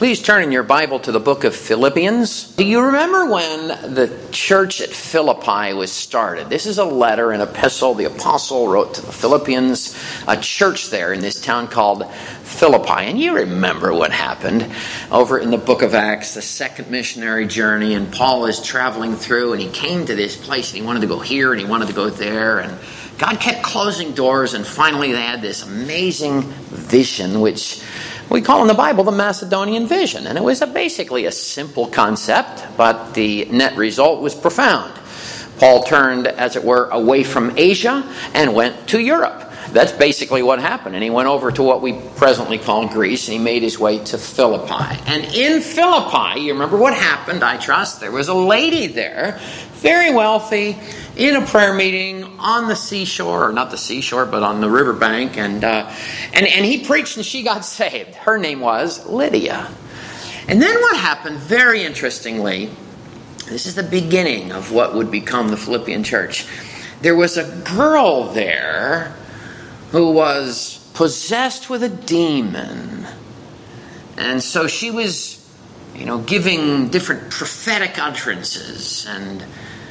Please turn in your Bible to the book of Philippians. Do you remember when the church at Philippi was started? This is a letter, an epistle the apostle wrote to the Philippians, a church there in this town called Philippi. And you remember what happened over in the book of Acts, the second missionary journey, and Paul is traveling through, and he came to this place, and he wanted to go here, and he wanted to go there, and God kept closing doors, and finally they had this amazing vision, which we call in the Bible the Macedonian vision. And it was basically a simple concept, but the net result was profound. Paul turned, as it were, away from Asia and went to Europe. That's basically what happened. And he went over to what we presently call Greece, and he made his way to Philippi. And in Philippi, you remember what happened, I trust. There was a lady there, very wealthy, in a prayer meeting on the seashore, or not the seashore, but on the riverbank, and he preached and she got saved. Her name was Lydia. And then what happened, very interestingly, this is the beginning of what would become the Philippian church. There was a girl there who was possessed with a demon. And so she was, giving different prophetic utterances, and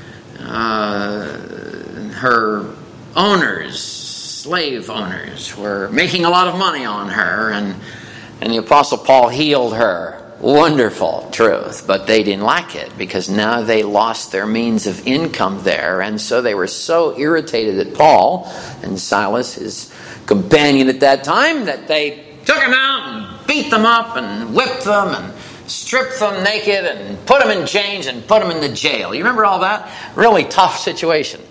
her owners, slave owners, were making a lot of money on her, and the Apostle Paul healed her. Wonderful truth, but they didn't like it because now they lost their means of income there, and so they were so irritated at Paul and Silas, his companion at that time, that they took them out and beat them up and whipped them and stripped them naked and put them in chains and put them in the jail. You remember all that? Really tough situation.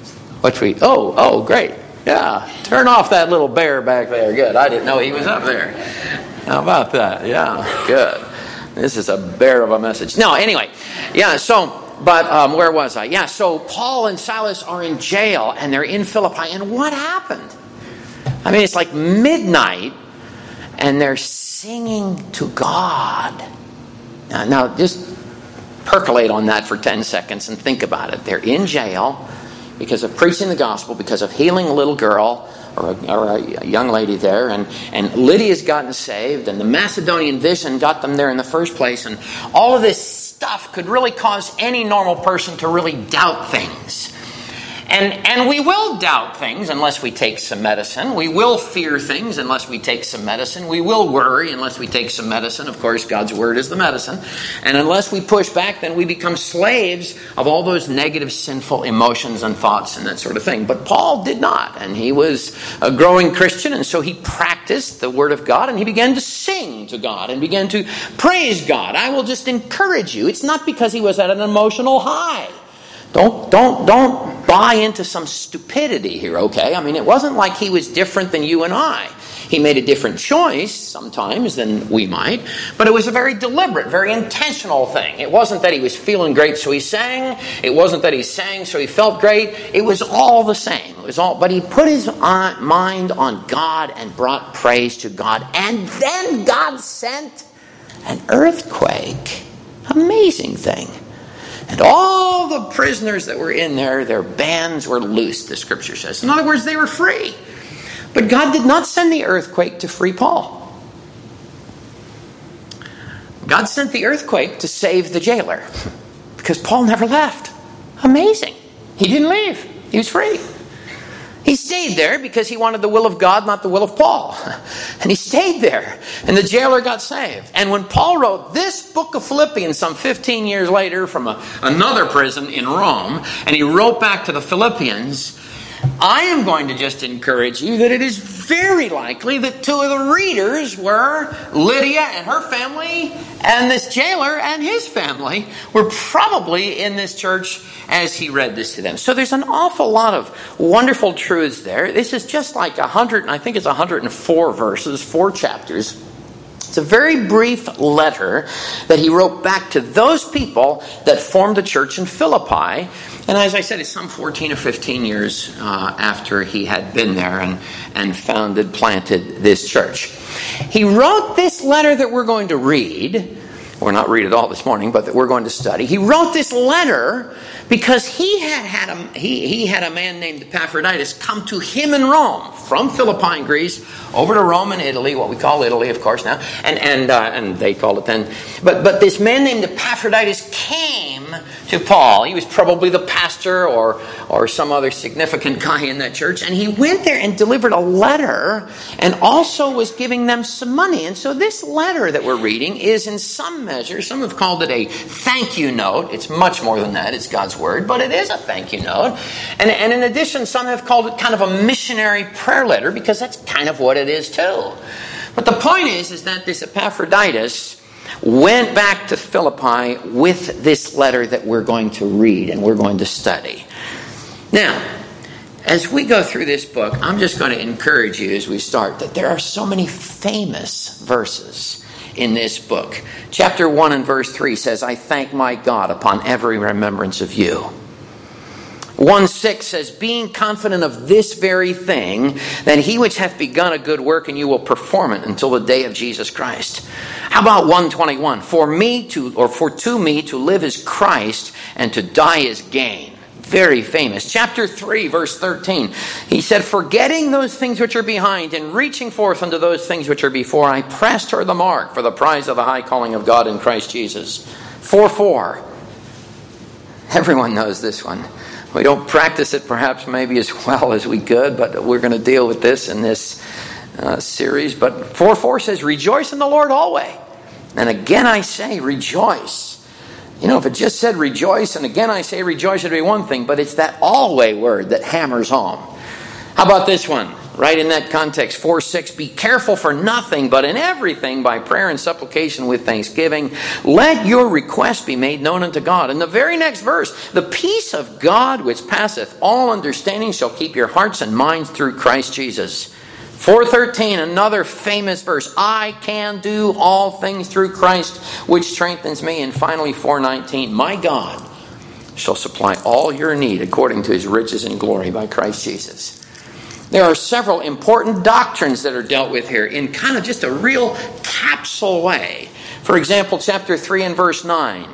Great. Yeah, turn off that little bear back there. Good. I didn't know he was up there. How about that? Yeah, good. This is a bear of a message. No, anyway. Yeah, where was I? Yeah, so Paul and Silas are in jail and they're in Philippi. And what happened? I mean, it's like midnight and they're singing to God. Now, just percolate on that for 10 seconds and think about it. They're in jail because of preaching the gospel, because of healing a little girl or a young lady there. And Lydia's gotten saved, and the Macedonian vision got them there in the first place. And all of this stuff could really cause any normal person to really doubt things. And we will doubt things unless we take some medicine. We will fear things unless we take some medicine. We will worry unless we take some medicine. Of course, God's word is the medicine. And unless we push back, then we become slaves of all those negative, sinful emotions and thoughts and that sort of thing. But Paul did not. And he was a growing Christian, and so he practiced the word of God, and he began to sing to God and began to praise God. I will just encourage you. It's not because he was at an emotional high. Don't buy into some stupidity here, okay? I mean, it wasn't like he was different than you and I. He made a different choice sometimes than we might, but it was a very deliberate, very intentional thing. It wasn't that he was feeling great, so he sang. It wasn't that he sang, so he felt great. It was all the same. But he put his mind on God and brought praise to God, and then God sent an earthquake. Amazing thing. And all the prisoners that were in there, their bands were loosed, the scripture says. In other words, they were free. But God did not send the earthquake to free Paul. God sent the earthquake to save the jailer. Because Paul never left. Amazing. He didn't leave. He was free. He stayed there because he wanted the will of God, not the will of Paul. And he stayed there. And the jailer got saved. And when Paul wrote this book of Philippians some 15 years later from another prison in Rome, and he wrote back to the Philippians, I am going to just encourage you that it is very likely that two of the readers were Lydia and her family, and this jailer and his family were probably in this church as he read this to them. So there's an awful lot of wonderful truths there. This is just like 104 verses, 4 chapters. It's a very brief letter that he wrote back to those people that formed the church in Philippi. And as I said, it's some 14 or 15 years after he had been there and planted this church. He wrote this letter that we're going to read We'll not read it all this morning, but that we're going to study. He wrote this letter because he had a man named Epaphroditus come to him in Rome, from Philippi in Greece, over to Rome in Italy, what we call Italy, of course, now, and they called it then. But this man named Epaphroditus came to Paul. He was probably the pastor or some other significant guy in that church, and he went there and delivered a letter, and also was giving them some money. And so this letter that we're reading is in some measure, some have called it a thank you note. It's much more than that. It's God's word, but it is a thank you note. And in addition, some have called it kind of a missionary prayer letter, because that's kind of what it is too. But the point is that this Epaphroditus went back to Philippi with this letter that we're going to read and we're going to study. Now, as we go through this book, I'm just going to encourage you as we start that there are so many famous verses in this book. Chapter 1 and verse 3 says, I thank my God upon every remembrance of you. 1:6 says, being confident of this very thing, that he which hath begun a good work in you will perform it until the day of Jesus Christ. How about 1:21? For to me to live is Christ, and to die is gain. Very famous. Chapter 3, verse 13. He said, forgetting those things which are behind, and reaching forth unto those things which are before, I press toward the mark for the prize of the high calling of God in Christ Jesus. 4:4. Everyone knows this one. We don't practice it perhaps maybe as well as we could, but we're going to deal with this in this series. But 4:4 says, rejoice in the Lord always. And again I say, rejoice. You know, if it just said rejoice, and again I say rejoice, it'd be one thing, but it's that always word that hammers home. How about this one? Right in that context, 4:6, be careful for nothing, but in everything by prayer and supplication with thanksgiving, let your request be made known unto God. In the very next verse, the peace of God which passeth all understanding shall keep your hearts and minds through Christ Jesus. 4:13, another famous verse, I can do all things through Christ which strengthens me. And finally, 4:19, my God shall supply all your need according to his riches and glory by Christ Jesus. There are several important doctrines that are dealt with here in kind of just a real capsule way. For example, chapter 3 and verse 9.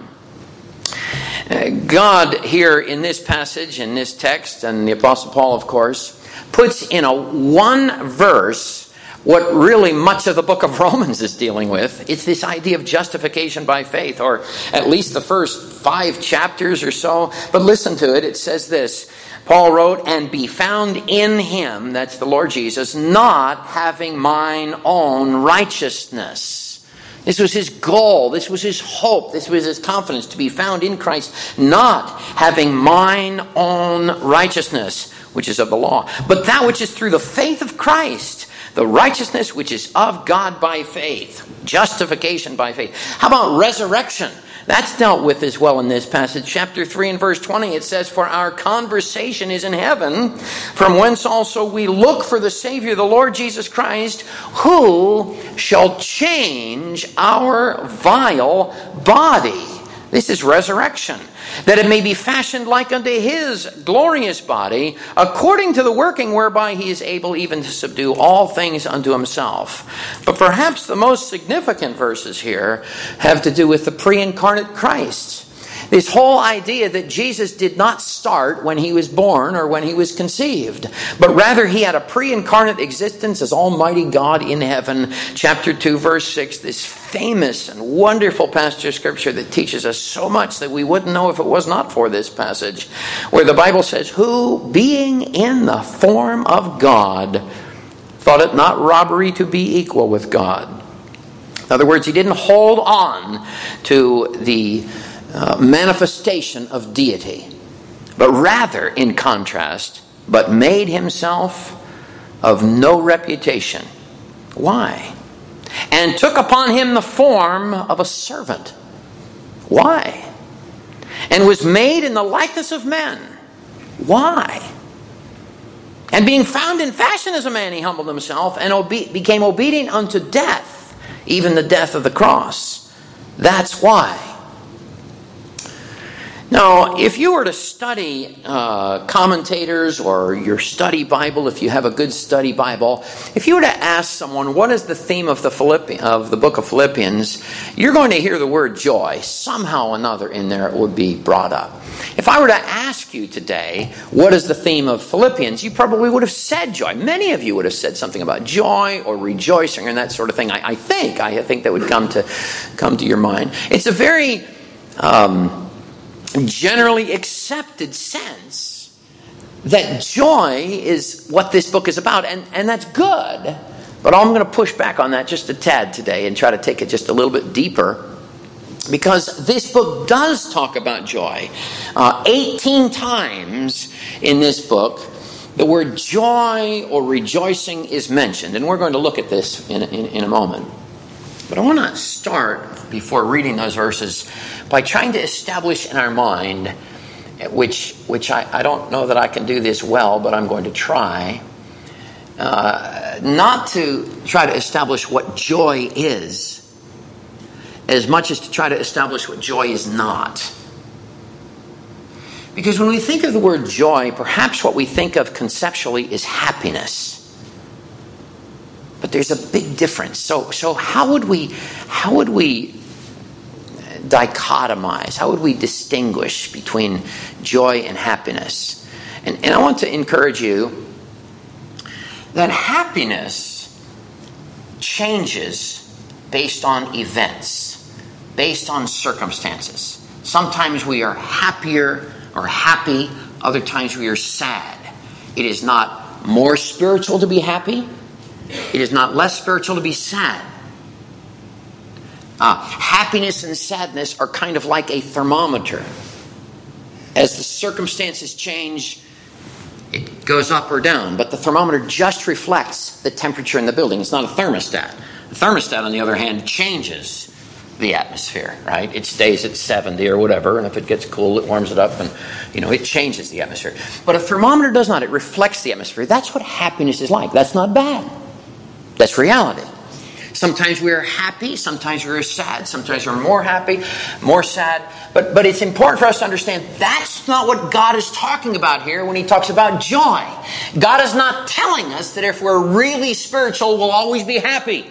God here in this passage, in this text, and the Apostle Paul, of course, puts in a one verse what really much of the book of Romans is dealing with. It's this idea of justification by faith, or at least the first 5 chapters or so. But listen to it. It says this. Paul wrote, and be found in him, that's the Lord Jesus, not having mine own righteousness. This was his goal. This was his hope. This was his confidence, to be found in Christ, not having mine own righteousness, which is of the law, but that which is through the faith of Christ, the righteousness which is of God by faith, justification by faith. How about resurrection? That's dealt with as well in this passage. Chapter 3 and verse 20, it says, for our conversation is in heaven, from whence also we look for the Savior, the Lord Jesus Christ, who shall change our vile body. This is resurrection. That it may be fashioned like unto his glorious body, according to the working whereby he is able even to subdue all things unto himself. But perhaps the most significant verses here have to do with the pre-incarnate Christ. This whole idea that Jesus did not start when he was born or when he was conceived, but rather he had a pre-incarnate existence as Almighty God in heaven. Chapter 2, verse 6, this famous and wonderful passage of Scripture that teaches us so much that we wouldn't know if it was not for this passage, where the Bible says, who, being in the form of God, thought it not robbery to be equal with God. In other words, he didn't hold on to the manifestation of deity, but rather, in contrast, but made himself of no reputation. Why? And took upon him the form of a servant. Why? And was made in the likeness of men. Why? And being found in fashion as a man, he humbled himself and became obedient unto death, even the death of the cross. That's why. Now, if you were to study commentators or your study Bible, if you have a good study Bible, if you were to ask someone, what is the theme of the book of Philippians, you're going to hear the word joy. Somehow or another in there it would be brought up. If I were to ask you today, what is the theme of Philippians, you probably would have said joy. Many of you would have said something about joy or rejoicing and that sort of thing. I think that would come to your mind. It's a very generally accepted sense that joy is what this book is about, and that's good. But I'm going to push back on that just a tad today and try to take it just a little bit deeper, because this book does talk about joy. 18 times in this book, the word joy or rejoicing is mentioned, and we're going to look at this in a moment. But I want to start, before reading those verses, by trying to establish in our mind, which I don't know that I can do this well, but I'm going to try, not to try to establish what joy is, as much as to try to establish what joy is not. Because when we think of the word joy, perhaps what we think of conceptually is happiness. But there's a big difference. So how would we dichotomize? How would we distinguish between joy and happiness? And I want to encourage you that happiness changes based on events, based on circumstances. Sometimes we are happier or happy, other times we are sad. It is not more spiritual to be happy. It is not less spiritual to be sad. Happiness and sadness are kind of like a thermometer. As the circumstances change, it goes up or down. But the thermometer just reflects the temperature in the building. It's not a thermostat. The thermostat, on the other hand, changes the atmosphere, right? It stays at 70 or whatever, and if it gets cool, it warms it up, and it changes the atmosphere. But a thermometer does not. It reflects the atmosphere. That's what happiness is like. That's not bad. That's reality. Sometimes we are happy, sometimes we are sad, sometimes we're more happy, more sad. But it's important for us to understand that's not what God is talking about here when he talks about joy. God is not telling us that if we're really spiritual, we'll always be happy.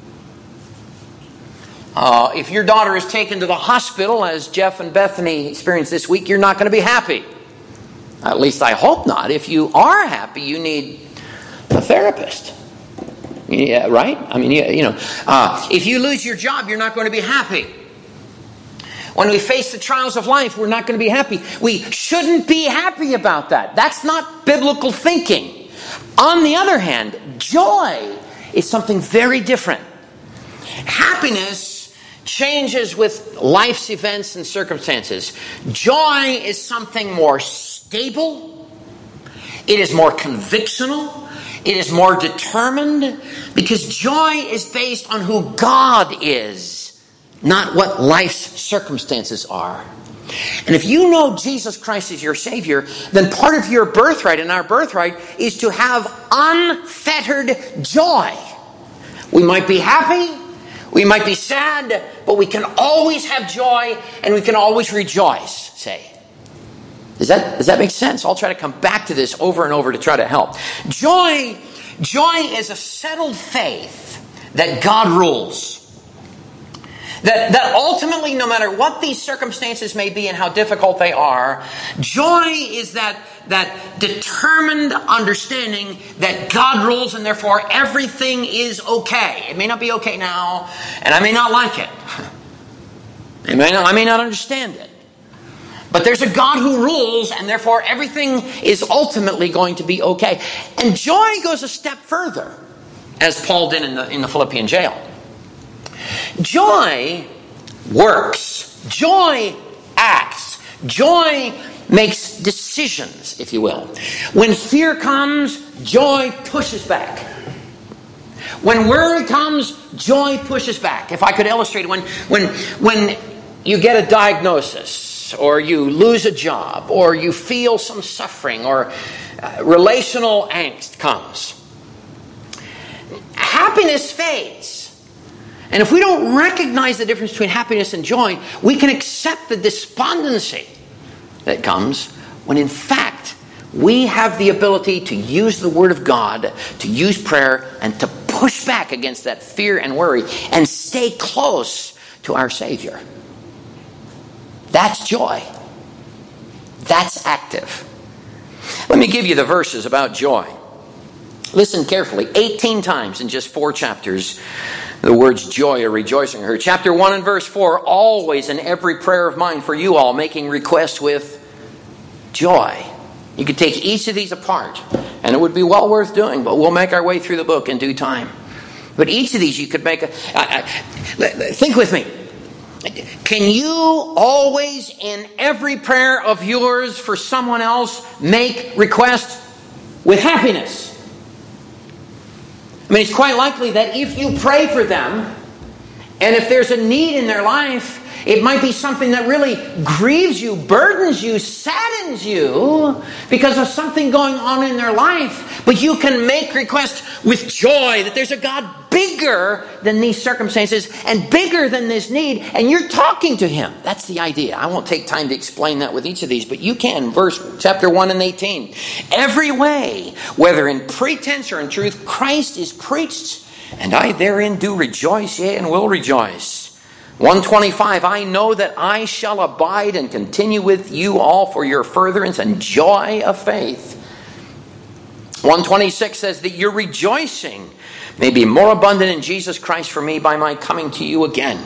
If your daughter is taken to the hospital, as Jeff and Bethany experienced this week, you're not going to be happy. At least I hope not. If you are happy, you need a therapist. Yeah, right? I mean, if you lose your job, you're not going to be happy. When we face the trials of life, we're not going to be happy. We shouldn't be happy about that. That's not biblical thinking. On the other hand, joy is something very different. Happiness changes with life's events and circumstances. Joy is something more stable. It is more convictional. It is more determined, because joy is based on who God is, not what life's circumstances are. And if you know Jesus Christ is your Savior, then part of your birthright and our birthright is to have unfettered joy. We might be happy, we might be sad, but we can always have joy and we can always rejoice, say. Does that make sense? I'll try to come back to this over and over to try to help. Joy is a settled faith that God rules. That ultimately, no matter what these circumstances may be and how difficult they are, joy is that determined understanding that God rules and therefore everything is okay. It may not be okay now, and I may not like it. I may not understand it. But there's a God who rules, and therefore everything is ultimately going to be okay. And joy goes a step further, as Paul did in the Philippian jail. Joy works. Joy acts. Joy makes decisions, if you will. When fear comes, joy pushes back. When worry comes, joy pushes back. If I could illustrate it, when you get a diagnosis, or you lose a job, or you feel some suffering, or relational angst comes, happiness fades. And if we don't recognize the difference between happiness and joy, we can accept the despondency that comes when in fact we have the ability to use the Word of God, to use prayer, and to push back against that fear and worry and stay close to our Savior. That's joy. That's active. Let me give you the verses about joy. Listen carefully. 18 times in just 4 chapters, the words joy or rejoicing are heard. Chapter 1 and verse 4, always in every prayer of mine for you all, making requests with joy. You could take each of these apart, and it would be well worth doing, but we'll make our way through the book in due time. But each of these you could make think with me. Can you always, in every prayer of yours for someone else, make requests with happiness? I mean, it's quite likely that if you pray for them, and if there's a need in their life, it might be something that really grieves you, burdens you, saddens you because of something going on in their life. But you can make requests with joy that there's a God bigger than these circumstances and bigger than this need, and you're talking to Him. That's the idea. I won't take time to explain that with each of these, but you can. Chapter 1 and 18. Every way, whether in pretense or in truth, Christ is preached, and I therein do rejoice, yea, and will rejoice. 125, I know that I shall abide and continue with you all for your furtherance and joy of faith. 126 says that your rejoicing may be more abundant in Jesus Christ for me by my coming to you again.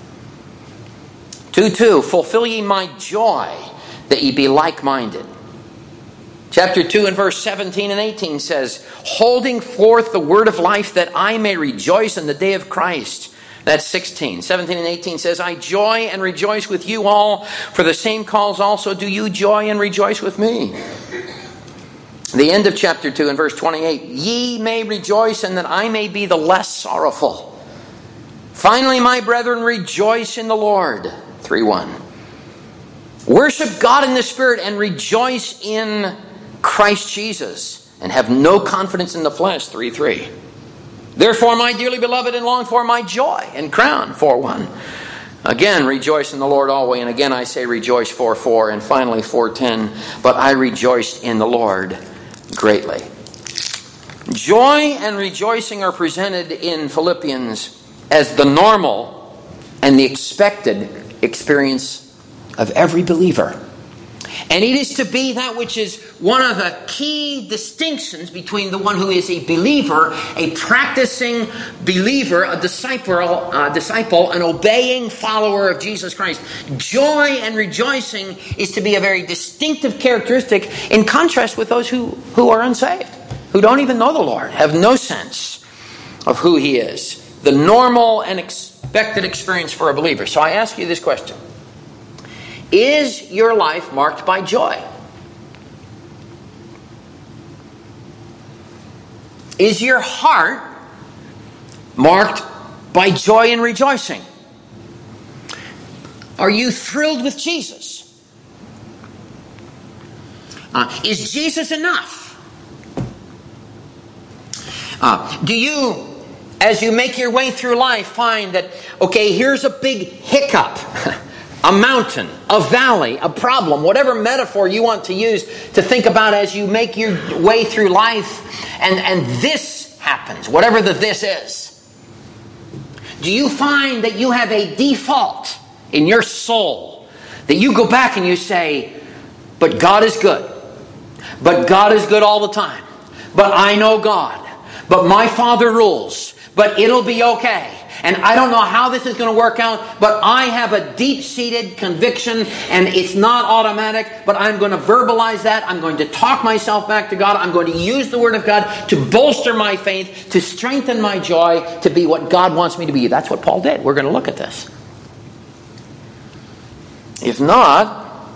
2:2, fulfill ye my joy that ye be like-minded. Chapter 2 and verse 17 and 18 says, holding forth the word of life that I may rejoice in the day of Christ. That's 16. 17 and 18 says, I joy and rejoice with you all, for the same cause also do you joy and rejoice with me. The end of chapter 2 and verse 28, ye may rejoice and that I may be the less sorrowful. Finally, my brethren, rejoice in the Lord. 3:1. Worship God in the Spirit and rejoice in Christ Jesus and have no confidence in the flesh. 3:3. Therefore, my dearly beloved and longed for, my joy and crown. 4:1. Again, rejoice in the Lord always. And again, I say rejoice. 4:4. And finally, 4:10. But I rejoiced in the Lord greatly. Joy and rejoicing are presented in Philippians as the normal and the expected experience of every believer. And it is to be that which is one of the key distinctions between the one who is a believer, a practicing believer, a disciple, an obeying follower of Jesus Christ. Joy and rejoicing is to be a very distinctive characteristic in contrast with those who are unsaved, who don't even know the Lord, have no sense of who He is. The normal and expected experience for a believer. So I ask you this question. Is your life marked by joy? Is your heart marked by joy and rejoicing? Are you thrilled with Jesus? Is Jesus enough? Do you, as you make your way through life, find that, okay, here's a big hiccup, a mountain, a valley, a problem, whatever metaphor you want to use to think about as you make your way through life, and this happens, whatever the this is. Do you find that you have a default in your soul that you go back and you say, but God is good. But God is good all the time. But I know God. But my Father rules. But it'll be okay. And I don't know how this is going to work out, but I have a deep-seated conviction, and it's not automatic, but I'm going to verbalize that. I'm going to talk myself back to God. I'm going to use the Word of God to bolster my faith, to strengthen my joy, to be what God wants me to be. That's what Paul did. We're going to look at this. If not,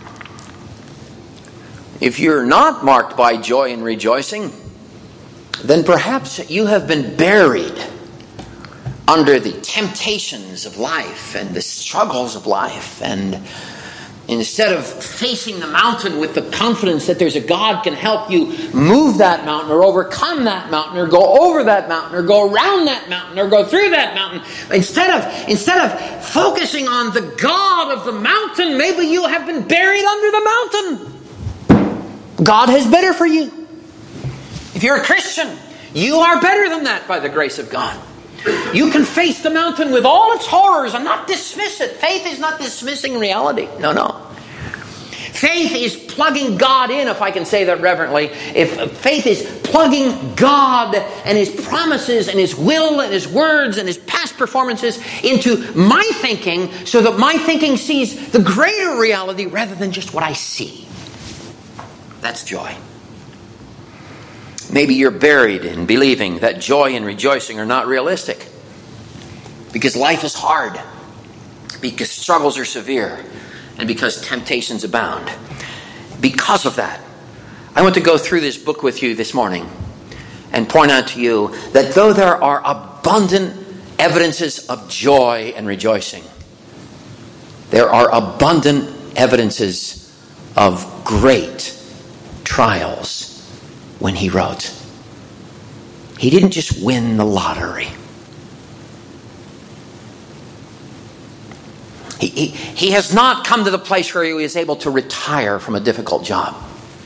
if you're not marked by joy and rejoicing, then perhaps you have been buried under the temptations of life and the struggles of life and Instead of facing the mountain with the confidence that there's a God can help you move that mountain or overcome that mountain or go over that mountain or go around that mountain or go through that mountain, instead of focusing on the God of the mountain, maybe you have been buried under the mountain. God has better for you. If you're a Christian, you are better than that by the grace of God. You can face the mountain with all its horrors and not dismiss it. Faith is not dismissing reality. No. Faith is plugging God in, if I can say that reverently. If faith is plugging God and His promises and His will and His words and His past performances into my thinking so that my thinking sees the greater reality rather than just what I see. That's joy. Maybe you're buried in believing that joy and rejoicing are not realistic because life is hard, because struggles are severe, and because temptations abound. Because of that, I want to go through this book with you this morning and point out to you that though there are abundant evidences of joy and rejoicing, there are abundant evidences of great trials. When he wrote, he didn't just win the lottery. He has not come to the place where he is able to retire from a difficult job.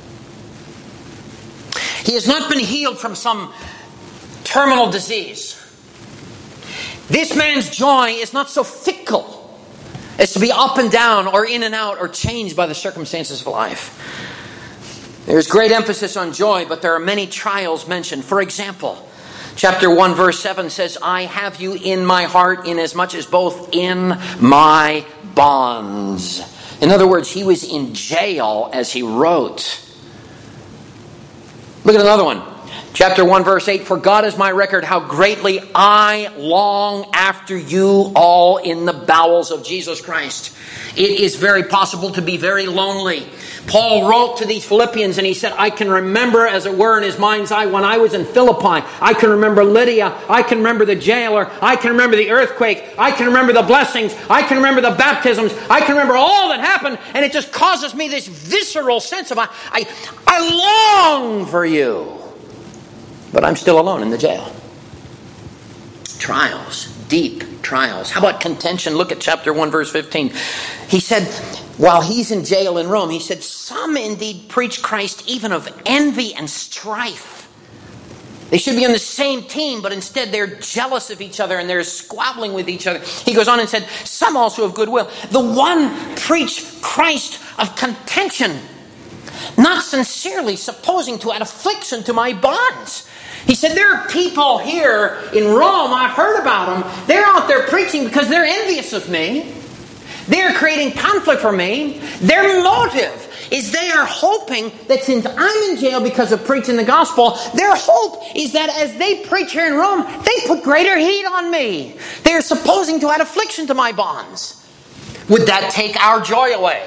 He has not been healed from some terminal disease. This man's joy is not so fickle as to be up and down or in and out or changed by the circumstances of life. There's great emphasis on joy, but there are many trials mentioned. For example, chapter 1, verse 7 says, I have you in my heart inasmuch as both in my bonds. In other words, he was in jail as he wrote. Look at another one. Chapter 1, verse 8, for God is my record, how greatly I long after you all in the bowels of Jesus Christ. It is very possible to be very lonely. Paul wrote to these Philippians and he said, I can remember as it were in his mind's eye when I was in Philippi. I can remember Lydia. I can remember the jailer. I can remember the earthquake. I can remember the blessings. I can remember the baptisms. I can remember all that happened, and it just causes me this visceral sense of I long for you. But I'm still alone in the jail. Trials, deep trials. How about contention? Look at chapter 1, verse 15. He said, while he's in jail in Rome, he said, some indeed preach Christ even of envy and strife. They should be on the same team, but instead they're jealous of each other and they're squabbling with each other. He goes on and said, some also of goodwill. The one preach Christ of contention, not sincerely, supposing to add affliction to my bonds. He said, there are people here in Rome, I've heard about them, they're out there preaching because they're envious of me. They're creating conflict for me. Their motive is they are hoping that since I'm in jail because of preaching the gospel, their hope is that as they preach here in Rome, they put greater heat on me. They're supposing to add affliction to my bonds. Would that take our joy away?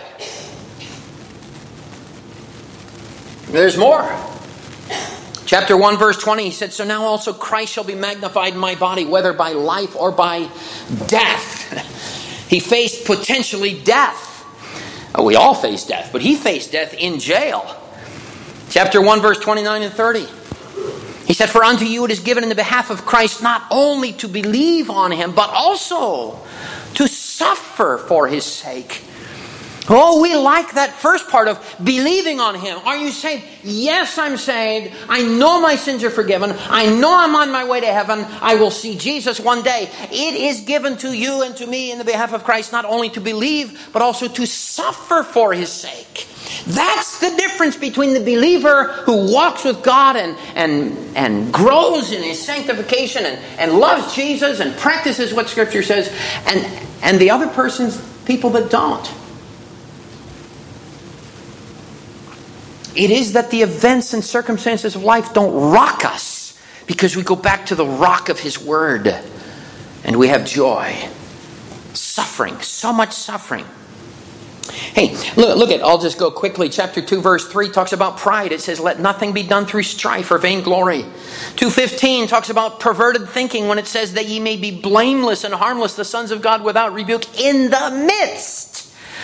There's more. Chapter 1, verse 20, he said, so now also Christ shall be magnified in my body, whether by life or by death. He faced potentially death. We all face death, but he faced death in jail. Chapter 1, verse 29 and 30. He said, for unto you it is given in the behalf of Christ not only to believe on him, but also to suffer for his sake. Oh, we like that first part of believing on him. Are you saved? Yes, I'm saved. I know my sins are forgiven. I know I'm on my way to heaven. I will see Jesus one day. It is given to you and to me in the behalf of Christ not only to believe, but also to suffer for his sake. That's the difference between the believer who walks with God and grows in his sanctification and loves Jesus and practices what Scripture says, and the other person's people that don't. It is that the events and circumstances of life don't rock us because we go back to the rock of His Word and we have joy. Suffering, so much suffering. Hey, look at, I'll just go quickly. Chapter 2, verse 3 talks about pride. It says, let nothing be done through strife or vainglory. 2:15 talks about perverted thinking when it says that ye may be blameless and harmless, the sons of God without rebuke in the midst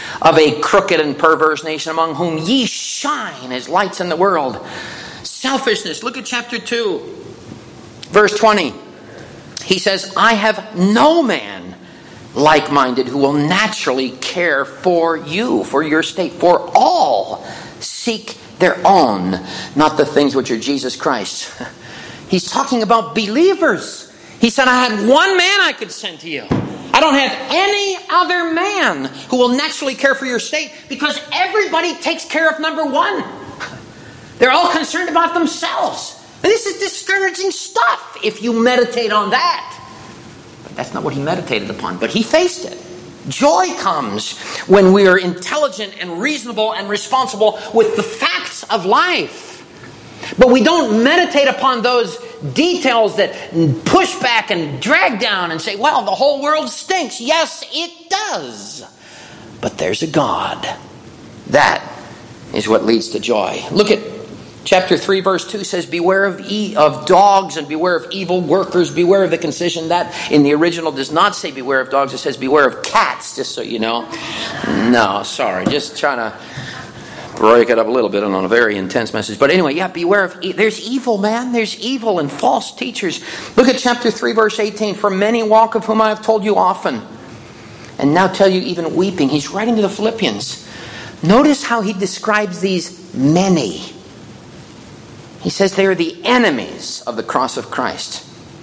of a crooked and perverse nation, among whom ye shine as lights in the world. Selfishness. Look at chapter 2, verse 20. He says, I have no man like-minded who will naturally care for you, for your state. For all seek their own, not the things which are Jesus Christ. He's talking about believers. He said, I had one man I could send to you. I don't have any other man who will naturally care for your state, because everybody takes care of number one. They're all concerned about themselves. And this is discouraging stuff if you meditate on that. But that's not what he meditated upon, but he faced it. Joy comes when we are intelligent and reasonable and responsible with the facts of life. But we don't meditate upon those details that push back and drag down and say, well, the whole world stinks. Yes, it does. But there's a God. That is what leads to joy. Look at chapter 3, verse 2 says, beware of dogs and beware of evil workers. Beware of the concision. That in the original does not say beware of dogs. It says beware of cats, just so you know. No, sorry. Just trying to break it up a little bit on a very intense message. But anyway, beware of there's evil, man. There's evil and false teachers. Look at chapter 3, verse 18. For many walk, of whom I have told you often, and now tell you even weeping. He's writing to the Philippians. Notice how he describes these many. He says they are the enemies of the cross of Christ.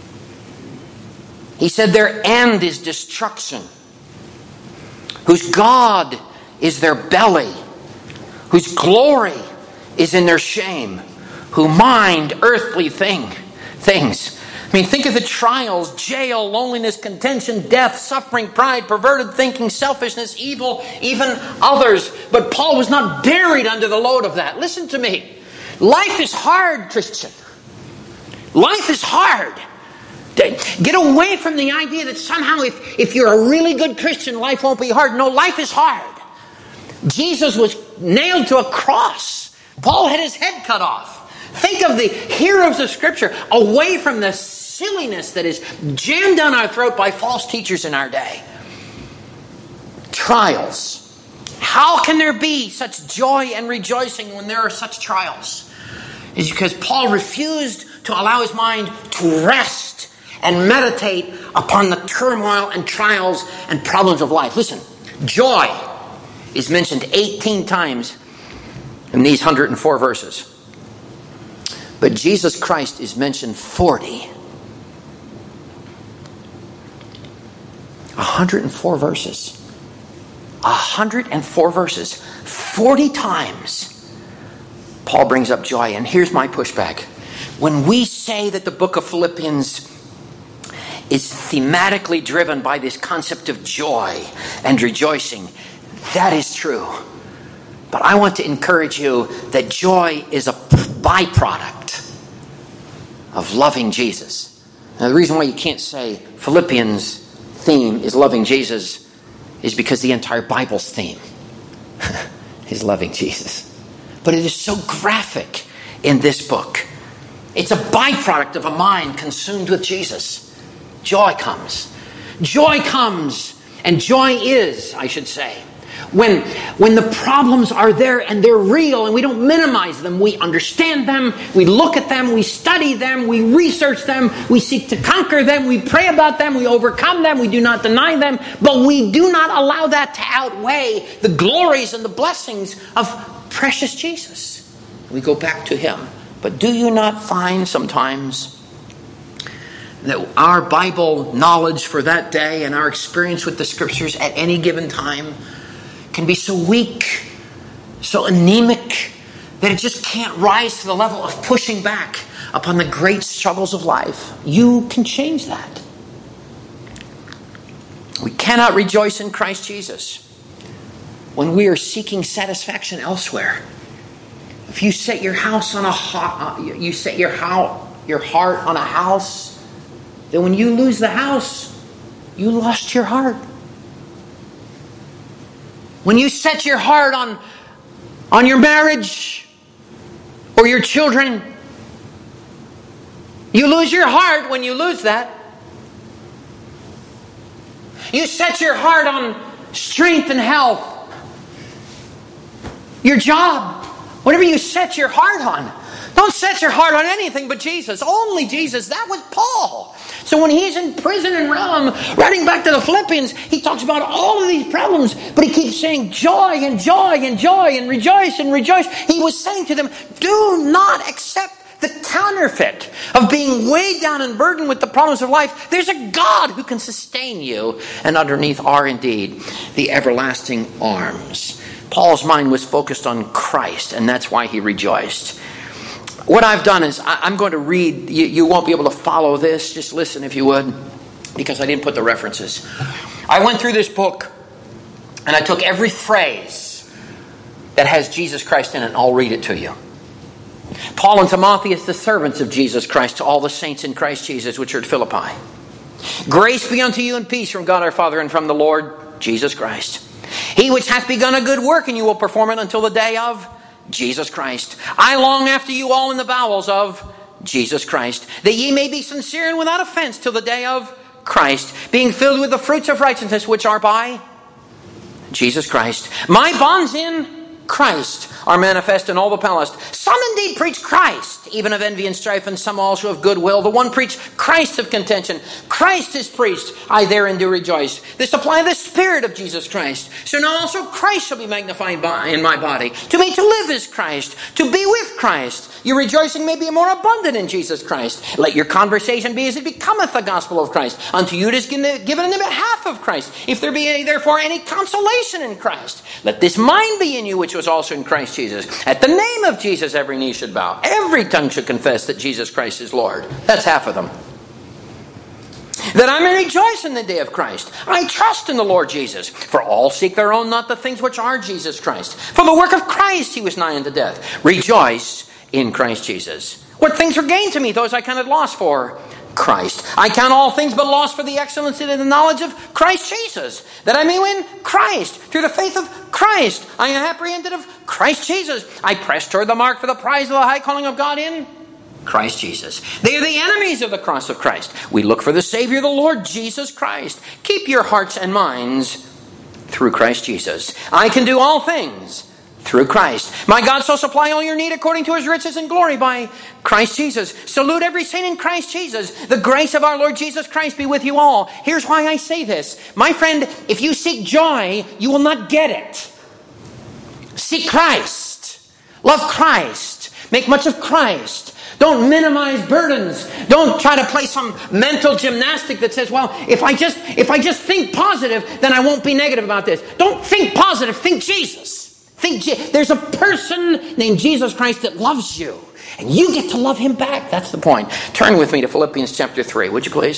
He said their end is destruction, whose God is their belly, whose glory is in their shame, who mind earthly things. I mean, think of the trials: jail, loneliness, contention, death, suffering, pride, perverted thinking, selfishness, evil, even others. But Paul was not buried under the load of that. Listen to me. Life is hard, Christian. Life is hard. Get away from the idea that somehow if you're a really good Christian, life won't be hard. No, life is hard. Jesus was nailed to a cross. Paul had his head cut off. Think of the heroes of Scripture away from the silliness that is jammed down our throat by false teachers in our day. Trials. How can there be such joy and rejoicing when there are such trials? It's because Paul refused to allow his mind to rest and meditate upon the turmoil and trials and problems of life. Listen, joy is mentioned 18 times in these 104 verses. But Jesus Christ is mentioned 40. 104 verses. 104 verses. 40 times Paul brings up joy. And here's my pushback. When we say that the book of Philippians is thematically driven by this concept of joy and rejoicing, that is true. But I want to encourage you that joy is a byproduct of loving Jesus. Now, the reason why you can't say Philippians' theme is loving Jesus is because the entire Bible's theme is loving Jesus. But it is so graphic in this book. It's a byproduct of a mind consumed with Jesus. Joy comes. Joy comes, and joy is, I should say, when the problems are there and they're real and we don't minimize them. We understand them, we look at them, we study them, we research them, we seek to conquer them, we pray about them, we overcome them, we do not deny them, but we do not allow that to outweigh the glories and the blessings of precious Jesus. We go back to Him. But do you not find sometimes that our Bible knowledge for that day and our experience with the Scriptures at any given time can be so weak, so anemic, that it just can't rise to the level of pushing back upon the great struggles of life? You can change that. We cannot rejoice in Christ Jesus when we are seeking satisfaction elsewhere. If you set your house on your heart on a house, then when you lose the house, you lost your heart. When you set your heart on your marriage or your children, you lose your heart when you lose that. You set your heart on strength and health, your job, whatever you set your heart on. Don't set your heart on anything but Jesus. Only Jesus. That was Paul. So when he's in prison in Rome, writing back to the Philippians, he talks about all of these problems, but he keeps saying joy and joy and joy and rejoice and rejoice. He was saying to them, do not accept the counterfeit of being weighed down and burdened with the problems of life. There's a God who can sustain you, and underneath are indeed the everlasting arms. Paul's mind was focused on Christ, and that's why he rejoiced. What I've done is I'm going to read. You won't be able to follow this. Just listen if you would, because I didn't put the references. I went through this book, and I took every phrase that has Jesus Christ in it, and I'll read it to you. Paul and Timotheus, the servants of Jesus Christ, to all the saints in Christ Jesus which are at Philippi. Grace be unto you and peace from God our Father and from the Lord Jesus Christ. He which hath begun a good work in you will perform it until the day of Jesus Christ. I long after you all in the bowels of Jesus Christ, that ye may be sincere and without offense till the day of Christ, being filled with the fruits of righteousness which are by Jesus Christ. My bonds in Christ are manifest in all the palace. Some indeed preach Christ, even of envy and strife, and some also of goodwill. The one preach Christ of contention. Christ is preached, I therein do rejoice. The supply of the Spirit of Jesus Christ. So now also Christ shall be magnified in my body. To me to live is Christ, to be with Christ. Your rejoicing may be more abundant in Jesus Christ. Let your conversation be as it becometh the gospel of Christ. Unto you it is given in the behalf of Christ. If there be therefore any consolation in Christ, let this mind be in you which was also in Christ Jesus. At the name of Jesus every knee should bow. Every tongue should confess that Jesus Christ is Lord. That's half of them. That I may rejoice in the day of Christ. I trust in the Lord Jesus. For all seek their own, not the things which are Jesus Christ. For the work of Christ he was nigh unto death. Rejoice in Christ Jesus. What things are gained to me, those I counted loss for Christ. I count all things but loss for the excellency of the knowledge of Christ Jesus, that I may win Christ through the faith of Christ. I am apprehended of Christ Jesus. I press toward the mark for the prize of the high calling of God in Christ Jesus. They are the enemies of the cross of Christ. We look for the Savior, the Lord Jesus Christ. Keep your hearts and minds through Christ Jesus. I can do all things through Christ. My God shall supply all your need according to his riches and glory by Christ Jesus. Salute every saint in Christ Jesus. The grace of our Lord Jesus Christ be with you all. Here's why I say this. My friend, if you seek joy, you will not get it. Seek Christ. Love Christ. Make much of Christ. Don't minimize burdens. Don't try to play some mental gymnastic that says, well, if I just think positive, then I won't be negative about this. Don't think positive. Think Jesus. There's a person named Jesus Christ that loves you, and you get to love him back. That's the point. Turn with me to Philippians chapter 3, would you please?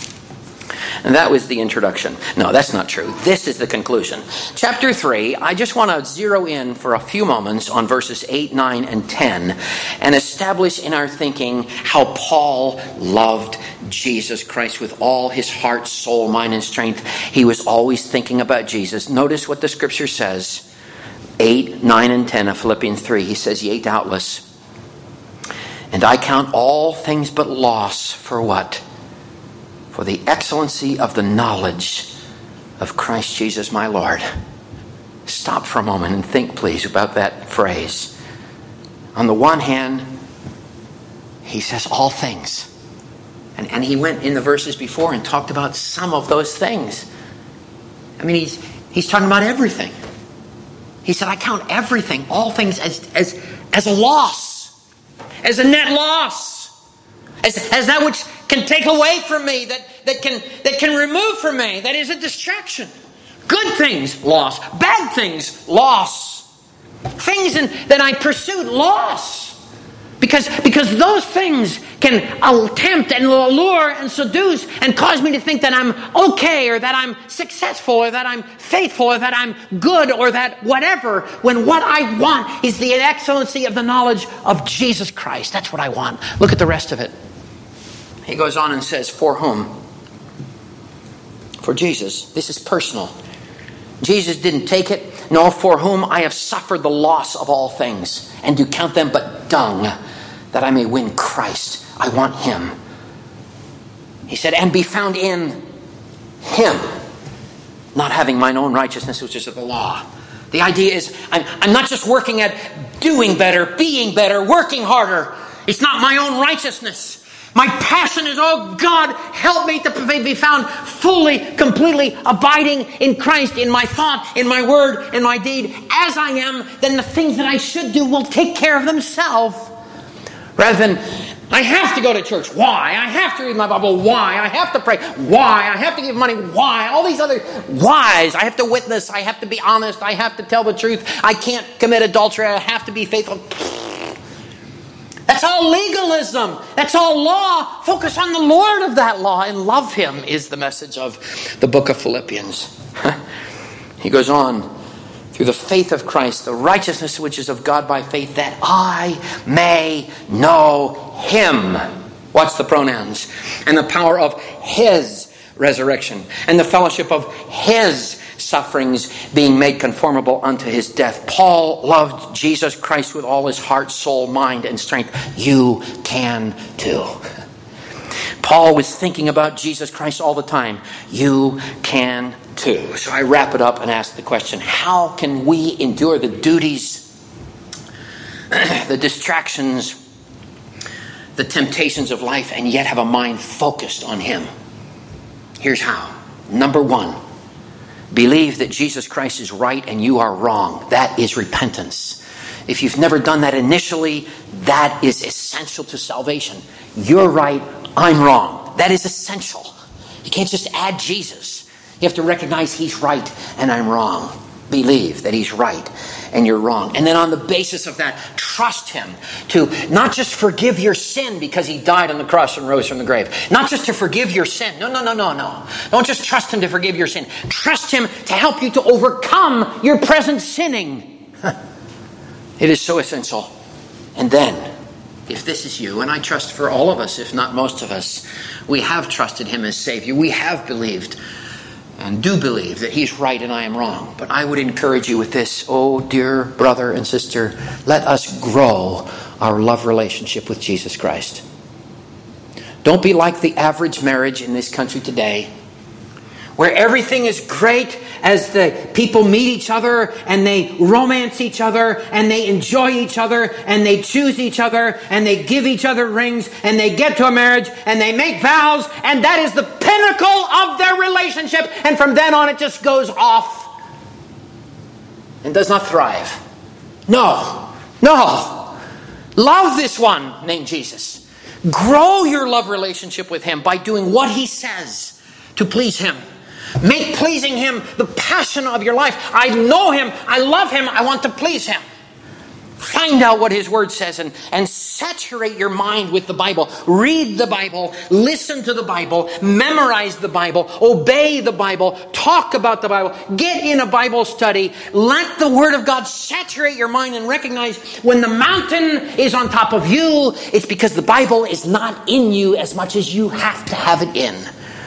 And that was the introduction. No, that's not true. This is the conclusion. Chapter 3, I just want to zero in for a few moments on verses 8, 9, and 10 and establish in our thinking how Paul loved Jesus Christ with all his heart, soul, mind, and strength. He was always thinking about Jesus. Notice what the scripture says. 8, 9, and 10 of Philippians 3. He says, yea, doubtless. And I count all things but loss for what? For the excellency of the knowledge of Christ Jesus my Lord. Stop for a moment and think, please, about that phrase. On the one hand, he says all things. And he went in the verses before and talked about some of those things. I mean, he's talking about everything. He said, I count everything, all things as a loss, as a net loss, as that which can take away from me, that can remove from me, that is a distraction. Good things, loss. Bad things, loss. Things that I pursued, loss. Because those things can tempt and allure and seduce and cause me to think that I'm okay, or that I'm successful, or that I'm faithful, or that I'm good, or that whatever, when what I want is the excellency of the knowledge of Jesus Christ. That's what I want. Look at the rest of it. He goes on and says, for whom? For Jesus. This is personal. Jesus didn't take it. No, for whom I have suffered the loss of all things, and do count them but dung, that I may win Christ. I want him. He said, and be found in him, not having mine own righteousness, which is of the law, The idea is I'm not just working at doing better, being better, working harder. It's not my own righteousness. My passion is, oh God, help me to be found fully, completely abiding in Christ, in my thought, in my word, in my deed. As I am, then the things that I should do will take care of themselves. Rather than, I have to go to church. Why? I have to read my Bible. Why? I have to pray. Why? I have to give money. Why? All these other whys. I have to witness. I have to be honest. I have to tell the truth. I can't commit adultery. I have to be faithful. That's all legalism. That's all law. Focus on the Lord of that law and love Him is the message of the book of Philippians. He goes on, through the faith of Christ, the righteousness which is of God by faith, that I may know Him. Watch the pronouns. And the power of His resurrection and the fellowship of His sufferings, being made conformable unto His death. Paul loved Jesus Christ with all his heart, soul, mind, and strength. You can too. Paul was thinking about Jesus Christ all the time. You can too. So I wrap it up and ask the question, how can we endure the duties, the distractions, the temptations of life, and yet have a mind focused on Him? Here's how. Number one, believe that Jesus Christ is right and you are wrong. That is repentance. If you've never done that initially, that is essential to salvation. You're right, I'm wrong. That is essential. You can't just add Jesus. You have to recognize He's right and I'm wrong. Believe that He's right and you're wrong. And then on the basis of that, trust Him to not just forgive your sin because He died on the cross and rose from the grave. Not just to forgive your sin. No. Don't just trust Him to forgive your sin. Trust Him to help you to overcome your present sinning. It is so essential. And then, if this is you, and I trust for all of us, if not most of us, we have trusted Him as Savior. We have believed and do believe that He's right and I am wrong. But I would encourage you with this, oh dear brother and sister, let us grow our love relationship with Jesus Christ. Don't be like the average marriage in this country today, where everything is great as the people meet each other and they romance each other and they enjoy each other and they choose each other and they give each other rings and they get to a marriage and they make vows, and that is the pinnacle of their relationship, and from then on it just goes off and does not thrive. No. Love this one named Jesus. Grow your love relationship with Him by doing what He says to please Him. Make pleasing Him the passion of your life. I know Him. I love Him. I want to please Him. Find out what His Word says and saturate your mind with the Bible. Read the Bible. Listen to the Bible. Memorize the Bible. Obey the Bible. Talk about the Bible. Get in a Bible study. Let the Word of God saturate your mind and recognize when the mountain is on top of you, it's because the Bible is not in you as much as you have to have it in.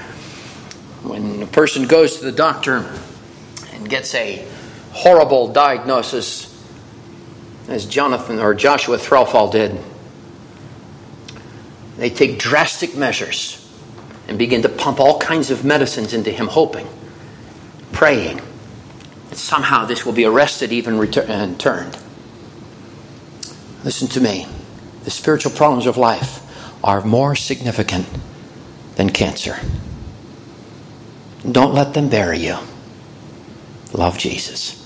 When a person goes to the doctor and gets a horrible diagnosis, as Jonathan or Joshua Threlfall did, they take drastic measures and begin to pump all kinds of medicines into him, hoping, praying that somehow this will be arrested, even and turned. Listen to me. The spiritual problems of life are more significant than cancer. Don't let them bury you. Love Jesus.